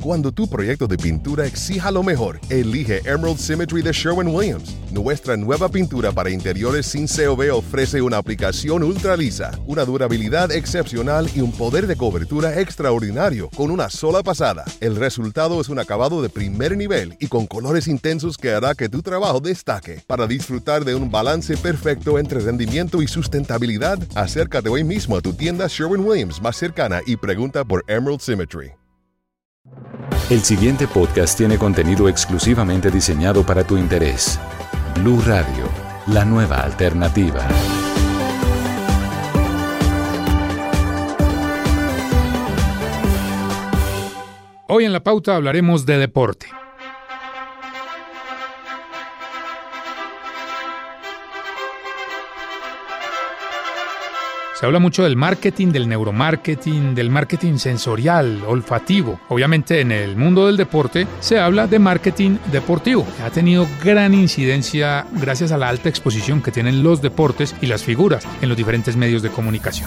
Cuando tu proyecto de pintura exija lo mejor, elige Emerald Symmetry de Sherwin-Williams. Nuestra nueva pintura para interiores sin COV ofrece una aplicación ultra lisa, una durabilidad excepcional y un poder de cobertura extraordinario con una sola pasada. El resultado es un acabado de primer nivel y con colores intensos que hará que tu trabajo destaque. Para disfrutar de un balance perfecto entre rendimiento y sustentabilidad, acércate hoy mismo a tu tienda Sherwin-Williams más cercana y pregunta por Emerald Symmetry. El siguiente podcast tiene contenido exclusivamente diseñado para tu interés. Blue Radio, la nueva alternativa. Hoy en La Pauta hablaremos de deporte. Se habla mucho del marketing, del neuromarketing, del marketing sensorial, olfativo. Obviamente en el mundo del deporte se habla de marketing deportivo, que ha tenido gran incidencia gracias a la alta exposición que tienen los deportes y las figuras en los diferentes medios de comunicación.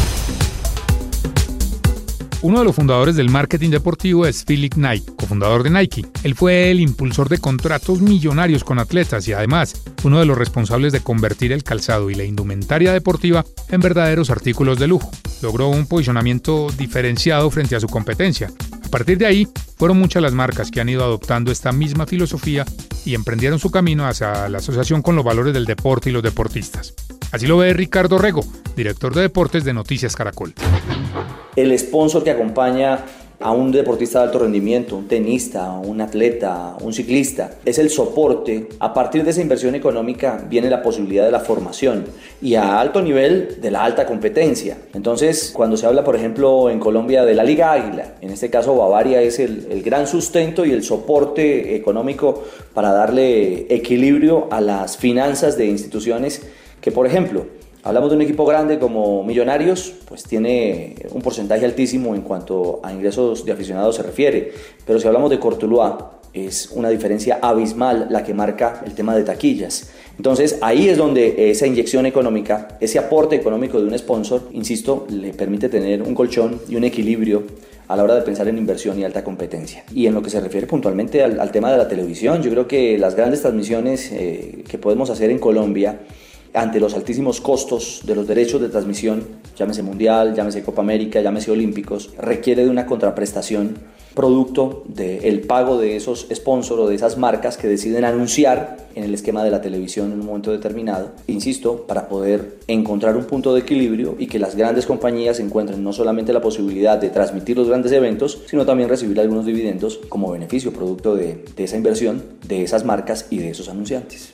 Uno de los fundadores del marketing deportivo es Phil Knight, cofundador de Nike. Él fue el impulsor de contratos millonarios con atletas y además uno de los responsables de convertir el calzado y la indumentaria deportiva en verdaderos artículos de lujo. Logró un posicionamiento diferenciado frente a su competencia. A partir de ahí, fueron muchas las marcas que han ido adoptando esta misma filosofía y emprendieron su camino hacia la asociación con los valores del deporte y los deportistas. Así lo ve Ricardo Rego, director de deportes de Noticias Caracol. El sponsor que acompaña a un deportista de alto rendimiento, un tenista, un atleta, un ciclista, es el soporte. A partir de esa inversión económica viene la posibilidad de la formación y a alto nivel de la alta competencia. Entonces, cuando se habla, por ejemplo, en Colombia de la Liga Águila, en este caso Bavaria es el gran sustento y el soporte económico para darle equilibrio a las finanzas de instituciones que, por ejemplo, hablamos de un equipo grande como Millonarios, pues tiene un porcentaje altísimo en cuanto a ingresos de aficionados se refiere, pero si hablamos de Cortuluá, es una diferencia abismal la que marca el tema de taquillas. Entonces ahí es donde esa inyección económica, ese aporte económico de un sponsor, insisto, le permite tener un colchón y un equilibrio a la hora de pensar en inversión y alta competencia. Y en lo que se refiere puntualmente al tema de la televisión, yo creo que las grandes transmisiones que podemos hacer en Colombia ante los altísimos costos de los derechos de transmisión, llámese Mundial, llámese Copa América, llámese Olímpicos, requiere de una contraprestación producto del pago de esos sponsors o de esas marcas que deciden anunciar en el esquema de la televisión en un momento determinado, insisto, para poder encontrar un punto de equilibrio y que las grandes compañías encuentren no solamente la posibilidad de transmitir los grandes eventos, sino también recibir algunos dividendos como beneficio producto de esa inversión, de esas marcas y de esos anunciantes.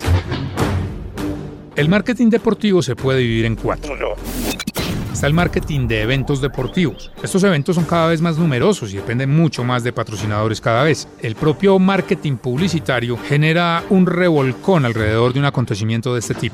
El marketing deportivo se puede dividir en 4. Está el marketing de eventos deportivos. Estos eventos son cada vez más numerosos y dependen mucho más de patrocinadores cada vez. El propio marketing publicitario genera un revolcón alrededor de un acontecimiento de este tipo.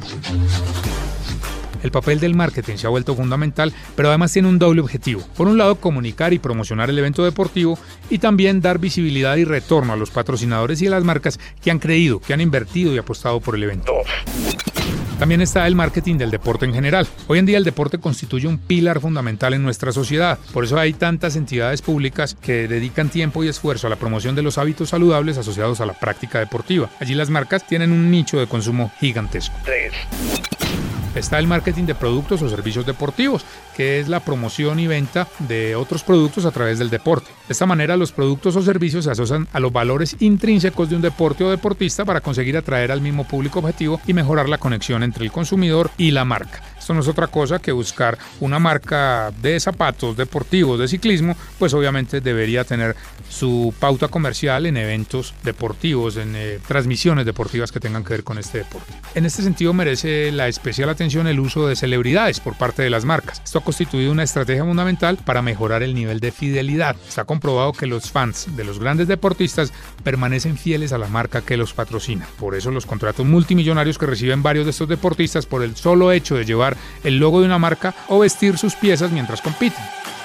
El papel del marketing se ha vuelto fundamental, pero además tiene un doble objetivo. Por un lado, comunicar y promocionar el evento deportivo y también dar visibilidad y retorno a los patrocinadores y a las marcas que han creído, que han invertido y apostado por el evento. También está el marketing del deporte en general. Hoy en día el deporte constituye un pilar fundamental en nuestra sociedad. Por eso hay tantas entidades públicas que dedican tiempo y esfuerzo a la promoción de los hábitos saludables asociados a la práctica deportiva. Allí las marcas tienen un nicho de consumo gigantesco. Está el marketing de productos o servicios deportivos, que es la promoción y venta de otros productos a través del deporte. De esta manera, los productos o servicios se asocian a los valores intrínsecos de un deporte o deportista para conseguir atraer al mismo público objetivo y mejorar la conexión entre el consumidor y la marca. Esto no es otra cosa que buscar una marca de zapatos deportivos, de ciclismo, pues obviamente debería tener su pauta comercial en eventos deportivos, en transmisiones deportivas que tengan que ver con este deporte. En este sentido merece la especial atención el uso de celebridades por parte de las marcas. Esto ha constituido una estrategia fundamental para mejorar el nivel de fidelidad. Está comprobado que los fans de los grandes deportistas permanecen fieles a la marca que los patrocina. Por eso los contratos multimillonarios que reciben varios de estos deportistas por el solo hecho de llevar el logo de una marca o vestir sus piezas mientras compiten.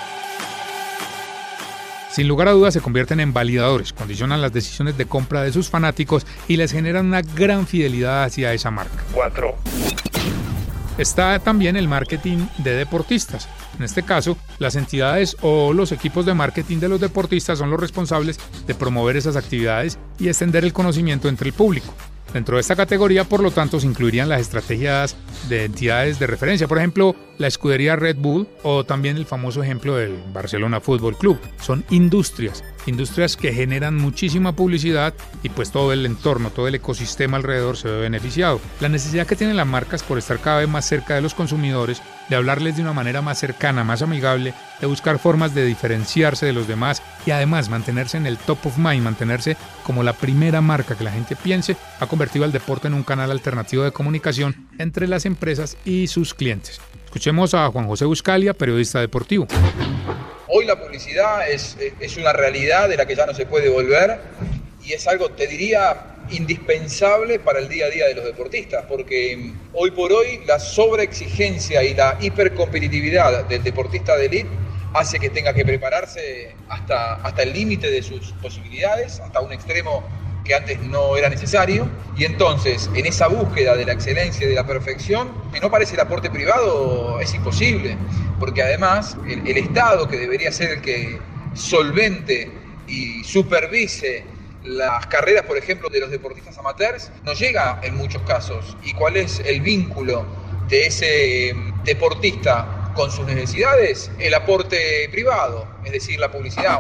Sin lugar a dudas se convierten en validadores, condicionan las decisiones de compra de sus fanáticos y les generan una gran fidelidad hacia esa marca. 4. Está también el marketing de deportistas. En este caso, las entidades o los equipos de marketing de los deportistas son los responsables de promover esas actividades y extender el conocimiento entre el público. Dentro de esta categoría, por lo tanto, se incluirían las estrategias de entidades de referencia, por ejemplo, la escudería Red Bull o también el famoso ejemplo del Barcelona Fútbol Club. Son industrias que generan muchísima publicidad y pues todo el entorno, todo el ecosistema alrededor se ve beneficiado. La necesidad que tienen las marcas por estar cada vez más cerca de los consumidores, de hablarles de una manera más cercana, más amigable, de buscar formas de diferenciarse de los demás y además mantenerse en el top of mind, mantenerse como la primera marca que la gente piense, ha convertido al deporte en un canal alternativo de comunicación entre las empresas y sus clientes. Escuchemos a Juan José Buscalia, periodista deportivo. Hoy la publicidad es una realidad de la que ya no se puede volver y es algo, te diría, indispensable para el día a día de los deportistas, porque hoy por hoy la sobreexigencia y la hipercompetitividad del deportista de élite hace que tenga que prepararse hasta el límite de sus posibilidades, hasta un extremo que antes no era necesario, y entonces en esa búsqueda de la excelencia y de la perfección, que no parece el aporte privado, es imposible, porque además el Estado, que debería ser el que solvente y supervise las carreras, por ejemplo, de los deportistas amateurs, no llega en muchos casos. ¿Y cuál es el vínculo de ese deportista con sus necesidades? El aporte privado, es decir, la publicidad.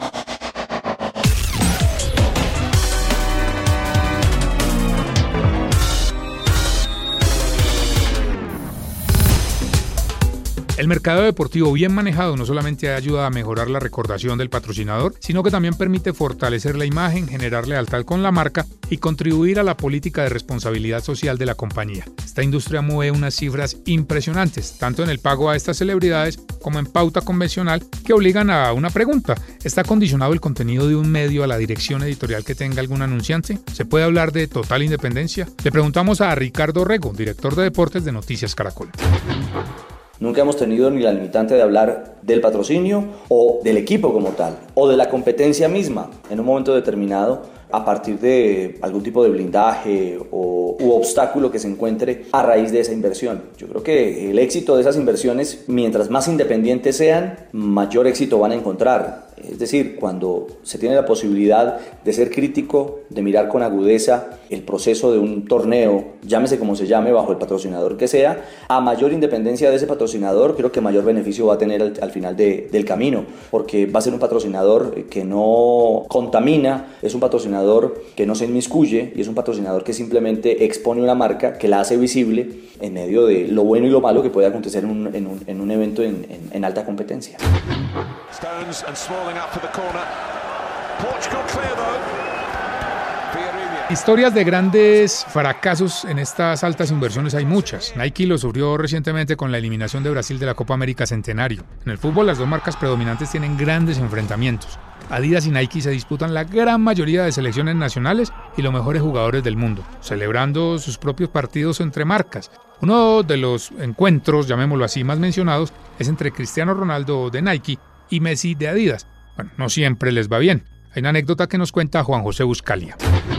El mercado deportivo bien manejado no solamente ayuda a mejorar la recordación del patrocinador, sino que también permite fortalecer la imagen, generar lealtad con la marca y contribuir a la política de responsabilidad social de la compañía. Esta industria mueve unas cifras impresionantes, tanto en el pago a estas celebridades como en pauta convencional, que obligan a una pregunta. ¿Está condicionado el contenido de un medio a la dirección editorial que tenga algún anunciante? ¿Se puede hablar de total independencia? Le preguntamos a Ricardo Rego, director de deportes de Noticias Caracol. Nunca hemos tenido ni la limitante de hablar del patrocinio o del equipo como tal, o de la competencia misma en un momento determinado, a partir de algún tipo de blindaje u obstáculo que se encuentre a raíz de esa inversión. Yo creo que el éxito de esas inversiones, mientras más independientes sean, mayor éxito van a encontrar. Es decir, cuando se tiene la posibilidad de ser crítico, de mirar con agudeza el proceso de un torneo, llámese como se llame, bajo el patrocinador que sea, a mayor independencia de ese patrocinador, creo que mayor beneficio va a tener al final del camino, porque va a ser un patrocinador que no contamina, es un patrocinador que no se inmiscuye y es un patrocinador que simplemente expone una marca, que la hace visible en medio de lo bueno y lo malo que puede acontecer en un evento en alta competencia. Stones and Smalling up for the corner. Portugal clear though. Historias de grandes fracasos en estas altas inversiones hay muchas. Nike lo sufrió recientemente con la eliminación de Brasil de la Copa América Centenario. En el fútbol, las dos marcas predominantes tienen grandes enfrentamientos. Adidas y Nike se disputan la gran mayoría de selecciones nacionales y los mejores jugadores del mundo, celebrando sus propios partidos entre marcas. Uno de los encuentros, llamémoslo así, más mencionados es entre Cristiano Ronaldo de Nike y Messi de Adidas. Bueno, no siempre les va bien. Hay una anécdota que nos cuenta Juan José Buscalia.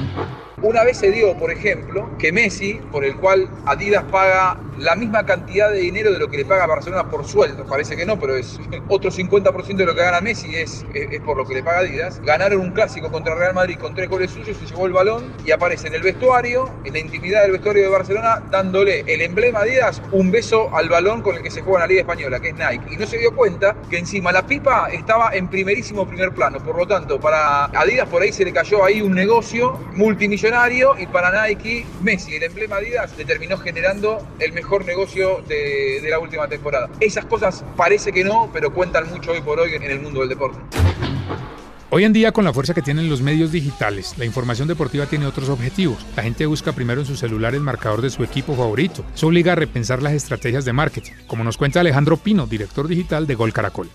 Una vez se dio, por ejemplo, que Messi, por el cual Adidas paga la misma cantidad de dinero de lo que le paga a Barcelona por sueldo, parece que no, pero es otro 50% de lo que gana Messi es por lo que le paga Adidas. Ganaron un clásico contra Real Madrid con 3 goles suyos, se llevó el balón y aparece en el vestuario, en la intimidad del vestuario de Barcelona, dándole el emblema Adidas, un beso al balón con el que se juega en la Liga Española, que es Nike. Y no se dio cuenta que encima la pipa estaba en primerísimo primer plano, por lo tanto, para Adidas por ahí se le cayó ahí un negocio multimillonario y para Nike, Messi, el emblema Adidas, le terminó generando el mejor negocio de la última temporada. Esas cosas parece que no, pero cuentan mucho hoy por hoy en el mundo del deporte. Hoy en día, con la fuerza que tienen los medios digitales, la información deportiva tiene otros objetivos. La gente busca primero en su celular el marcador de su equipo favorito. Eso obliga a repensar las estrategias de marketing, como nos cuenta Alejandro Pino, director digital de Gol Caracol.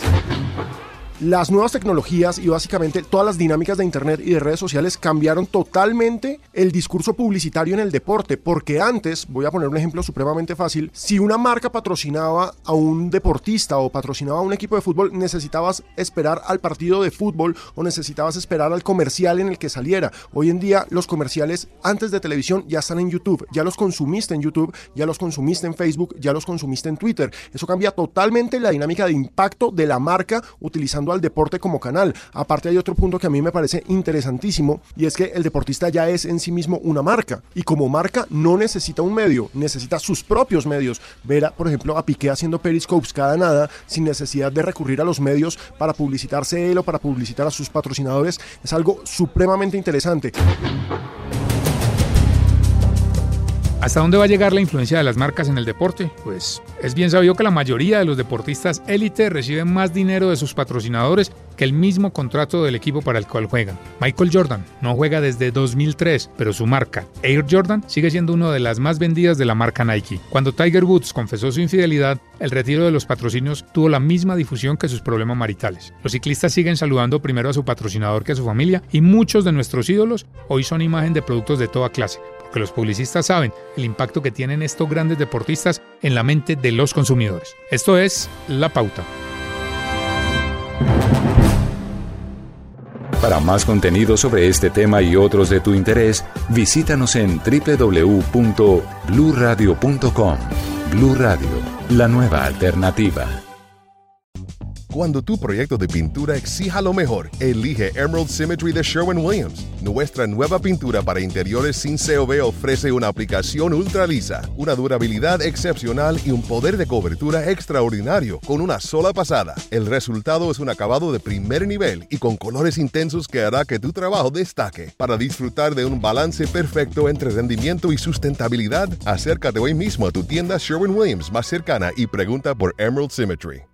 Las nuevas tecnologías y básicamente todas las dinámicas de internet y de redes sociales cambiaron totalmente el discurso publicitario en el deporte, porque antes, voy a poner un ejemplo supremamente fácil, si una marca patrocinaba a un deportista o patrocinaba a un equipo de fútbol, necesitabas esperar al partido de fútbol o necesitabas esperar al comercial en el que saliera. Hoy en día los comerciales antes de televisión ya están en YouTube, ya los consumiste en YouTube, ya los consumiste en Facebook, ya los consumiste en Twitter. Eso cambia totalmente la dinámica de impacto de la marca utilizando al deporte como canal. Aparte hay otro punto que a mí me parece interesantísimo, y es que el deportista ya es en sí mismo una marca, y como marca no necesita un medio, necesita sus propios medios. Ver, por ejemplo, a Piqué haciendo periscopes cada nada, sin necesidad de recurrir a los medios para publicitarse él o para publicitar a sus patrocinadores, es algo supremamente interesante. ¿Hasta dónde va a llegar la influencia de las marcas en el deporte? Pues es bien sabido que la mayoría de los deportistas élite reciben más dinero de sus patrocinadores que el mismo contrato del equipo para el cual juegan. Michael Jordan no juega desde 2003, pero su marca, Air Jordan, sigue siendo una de las más vendidas de la marca Nike. Cuando Tiger Woods confesó su infidelidad, el retiro de los patrocinios tuvo la misma difusión que sus problemas maritales. Los ciclistas siguen saludando primero a su patrocinador que a su familia, y muchos de nuestros ídolos hoy son imagen de productos de toda clase, porque los publicistas saben el impacto que tienen estos grandes deportistas en la mente de los consumidores. Esto es La Pauta. Para más contenido sobre este tema y otros de tu interés, visítanos en www.bluradio.com. Blu Radio, la nueva alternativa. Cuando tu proyecto de pintura exija lo mejor, elige Emerald Symmetry de Sherwin-Williams. Nuestra nueva pintura para interiores sin COV ofrece una aplicación ultra lisa, una durabilidad excepcional y un poder de cobertura extraordinario con una sola pasada. El resultado es un acabado de primer nivel y con colores intensos que hará que tu trabajo destaque. Para disfrutar de un balance perfecto entre rendimiento y sustentabilidad, acércate hoy mismo a tu tienda Sherwin-Williams más cercana y pregunta por Emerald Symmetry.